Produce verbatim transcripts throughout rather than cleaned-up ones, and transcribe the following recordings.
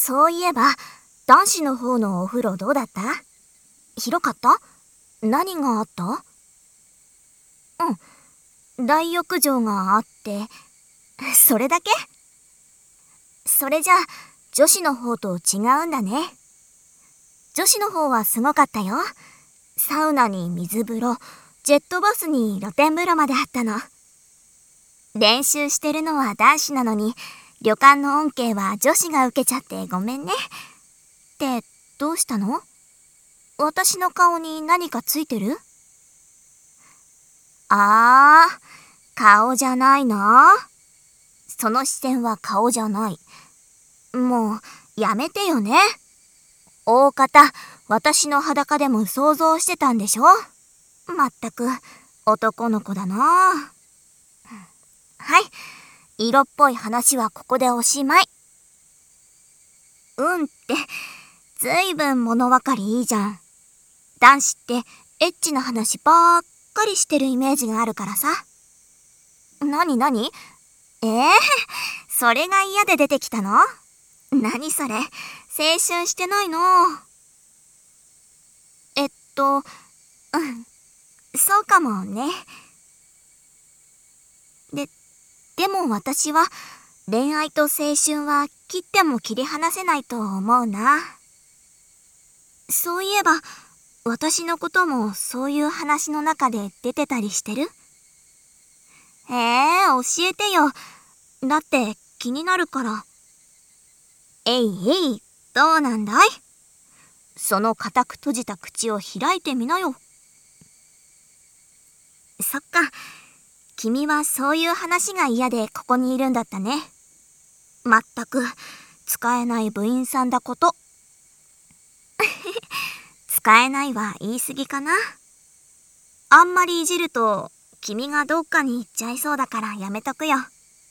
そういえば、男子の方のお風呂どうだった？広かった？何があった？うん、大浴場があって、それだけ？それじゃあ、女子の方と違うんだね。女子の方はすごかったよ。サウナに水風呂、ジェットバスに露天風呂まであったの。練習してるのは男子なのに、旅館の恩恵は女子が受けちゃってごめんね。って、どうしたの？私の顔に何かついてる？あー、顔じゃないな。その視線は顔じゃない。もう、やめてよね。大方、私の裸でも想像してたんでしょ？まったく、男の子だな。はい、色っぽい話はここでおしまい。うんって、ずいぶん物分かりいいじゃん。男子ってエッチな話ばっかりしてるイメージがあるからさ。なになに？えー、それが嫌で出てきたの？なにそれ、青春してないの？えっと、うん、そうかもね。で、でも私は恋愛と青春は切っても切り離せないと思うな。そういえば、私のこともそういう話の中で出てたりしてる？ええー、教えてよ。だって気になるから。えいえい、どうなんだい？その固く閉じた口を開いてみなよ。そっか、君はそういう話が嫌でここにいるんだったね。まったく、使えない部員さんだこと。使えないは言い過ぎかな。あんまりいじると、君がどっかに行っちゃいそうだからやめとくよ。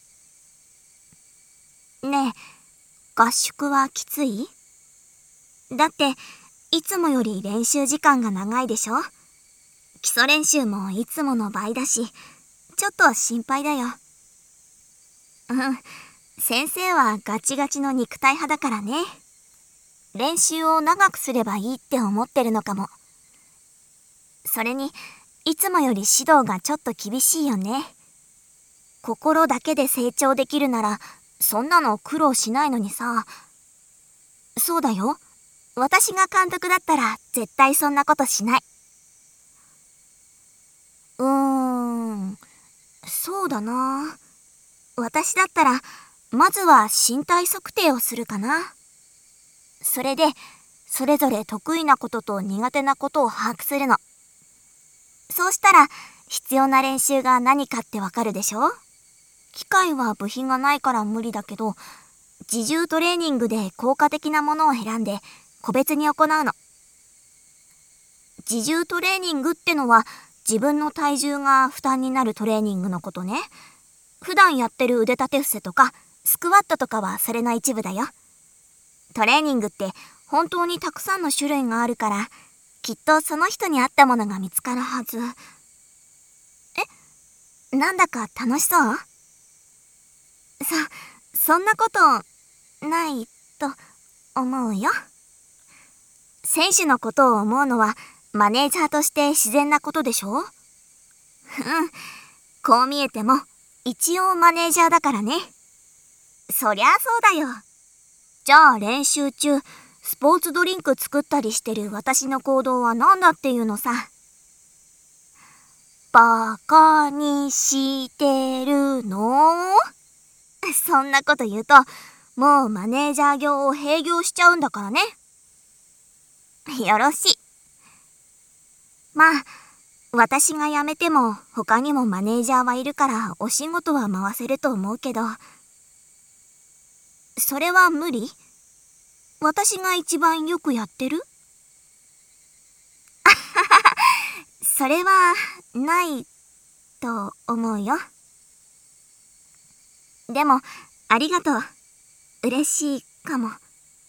ねえ、合宿はきつい？だって、いつもより練習時間が長いでしょ？基礎練習もいつもの倍だし、ちょっと心配だよ。うん、先生はガチガチの肉体派だからね。練習を長くすればいいって思ってるのかも。それに、いつもより指導がちょっと厳しいよね。心だけで成長できるなら、そんなの苦労しないのにさ。そうだよ。私が監督だったら絶対そんなことしない。うーん、そうだな。私だったら、まずは身体測定をするかな。それで、それぞれ得意なことと苦手なことを把握するの。そうしたら、必要な練習が何かってわかるでしょ？機械は部品がないから無理だけど、自重トレーニングで効果的なものを選んで、個別に行うの。自重トレーニングってのは、自分の体重が負担になるトレーニングのことね。普段やってる腕立て伏せとか、スクワットとかはそれの一部だよ。トレーニングって本当にたくさんの種類があるから、きっとその人に合ったものが見つかるはず。え？なんだか楽しそう？そ、そんなこと、ないと思うよ。選手のことを思うのは、マネージャーとして自然なことでしょ？うん。こう見えても、一応マネージャーだからね。そりゃそうだよ。じゃあ練習中、スポーツドリンク作ったりしてる私の行動は何だっていうのさ。バカにしてるの？そんなこと言うと、もうマネージャー業を閉業しちゃうんだからね。よろしい。まあ、私が辞めても他にもマネージャーはいるからお仕事は回せると思うけど、それは無理？私が一番よくやってる？それはないと思うよ。でも、ありがとう。嬉しいかも。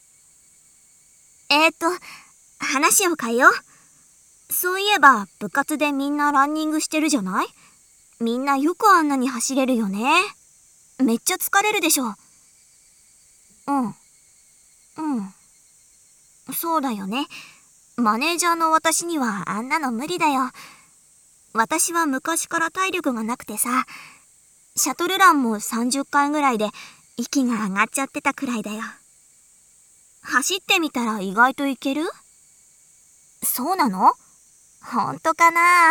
えーと、話を変えよう。そういえば、部活でみんなランニングしてるじゃない？みんなよくあんなに走れるよね。めっちゃ疲れるでしょ。うん。 うん。そうだよね。マネージャーの私にはあんなの無理だよ。私は昔から体力がなくてさ、シャトルランもさんじゅっかいぐらいで息が上がっちゃってたくらいだよ。走ってみたら意外といける？そうなの？ほんとかな？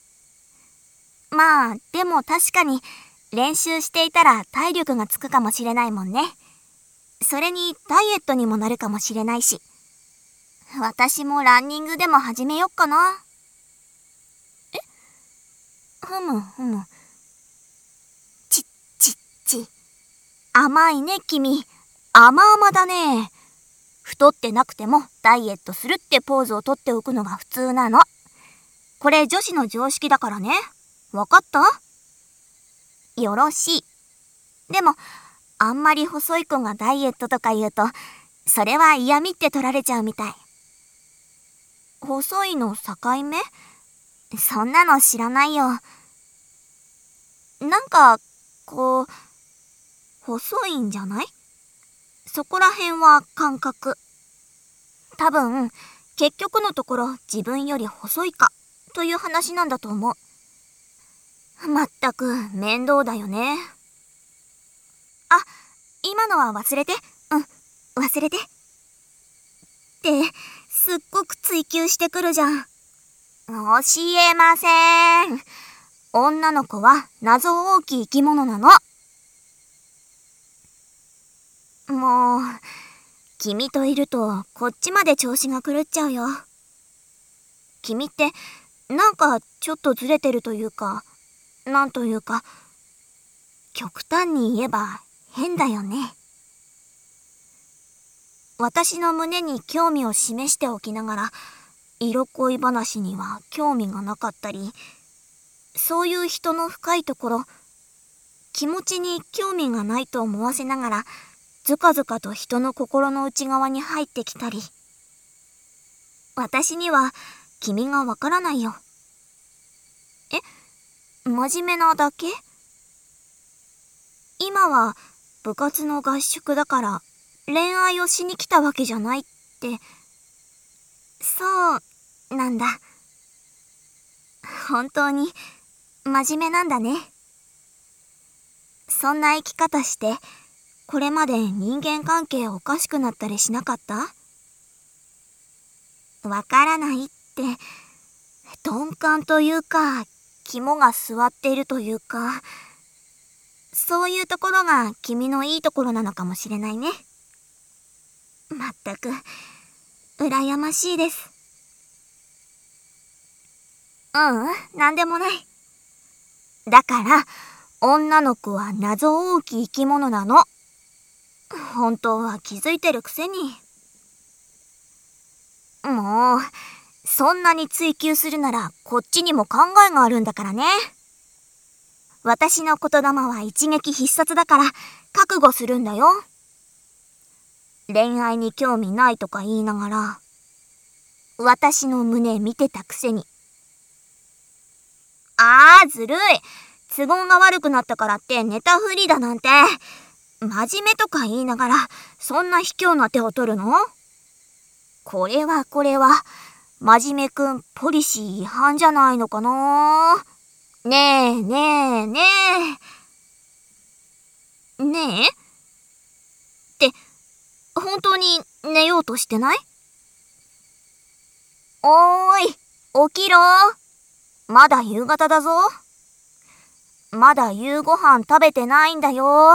まあ、でも確かに練習していたら体力がつくかもしれないもんね。それにダイエットにもなるかもしれないし。私もランニングでも始めよっかな。え？ふむふむ。ちっちっち。甘いね君。甘々だね。太ってなくてもダイエットするってポーズをとっておくのが普通なの。これ女子の常識だからね。わかった？よろしい。でも、あんまり細い子がダイエットとか言うと、それは嫌味って取られちゃうみたい。細いの境目？そんなの知らないよ。なんか、こう、細いんじゃない？そこら辺は感覚。多分、結局のところ自分より細いかという話なんだと思う。まったく面倒だよね。あ、今のは忘れて。うん、忘れて。って、すっごく追求してくるじゃん。教えません。女の子は謎大きい生き物なの。もう、君といるとこっちまで調子が狂っちゃうよ。君ってなんかちょっとずれてるというか、なんというか、極端に言えば変だよね。私の胸に興味を示しておきながら、色恋話には興味がなかったり、そういう人の深いところ、気持ちに興味がないと思わせながら、ずかずかと人の心の内側に入ってきたり。私には君がわからないよ。え？真面目なだけ？今は部活の合宿だから恋愛をしに来たわけじゃないって。そうなんだ。本当に真面目なんだね。そんな生き方してこれまで人間関係おかしくなったりしなかった？わからないって、鈍感というか肝が据わっているというか、そういうところが君のいいところなのかもしれないね。まったく羨ましいです。ううん、なんでもない。だから女の子は謎多き生き物なの。本当は気づいてるくせに。もう、そんなに追求するならこっちにも考えがあるんだからね。私の言霊は一撃必殺だから覚悟するんだよ。恋愛に興味ないとか言いながら、私の胸見てたくせに。あーずるい。都合が悪くなったからってネタフリだなんて。真面目とか言いながらそんな卑怯な手を取るの？これはこれは真面目くんポリシー違反じゃないのかな。ねえねえねえねえって本当に寝ようとしてない？おーい、起きろ。まだ夕方だぞ。まだ夕ご飯食べてないんだよ。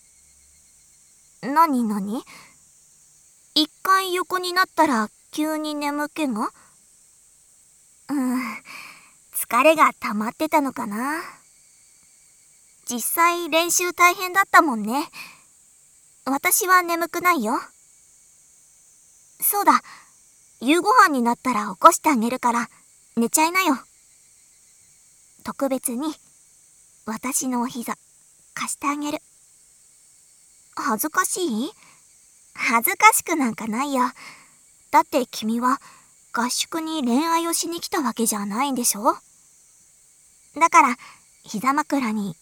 なになに？一回横になったら急に眠気が？うん、疲れが溜まってたのかな。実際練習大変だったもんね。私は眠くないよ。そうだ、夕ご飯になったら起こしてあげるから寝ちゃいなよ。特別に私のお膝貸してあげる。恥ずかしい？恥ずかしくなんかないよ。だって君は合宿に恋愛をしに来たわけじゃないんでしょ？だから膝枕に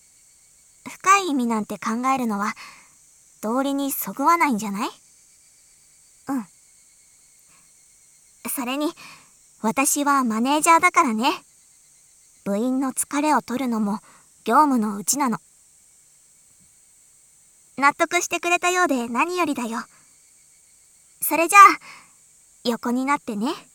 深い意味なんて考えるのは道理にそぐわないんじゃない？ うん。それに、私はマネージャーだからね。部員の疲れを取るのも業務のうちなの。納得してくれたようで何よりだよ。それじゃあ、横になってね。